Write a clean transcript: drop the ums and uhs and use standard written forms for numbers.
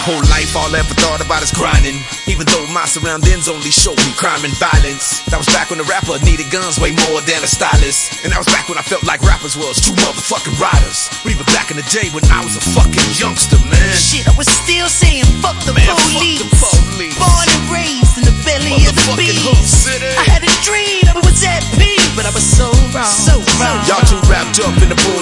whole life, all I ever thought about is grinding. Even though my surroundings only showed me crime and violence. That was back when the rapper needed guns way more than a stylist. And that was back when I felt like rappers was true motherfucking riders. But even back in the day when I was a fucking youngster, man. Shit, I was still saying fuck the police. Fuck the police. Born and raised in the belly of the beast. I had a dream, I was at peace, but I was so wrong. Y'all too wrapped up in the bullshit.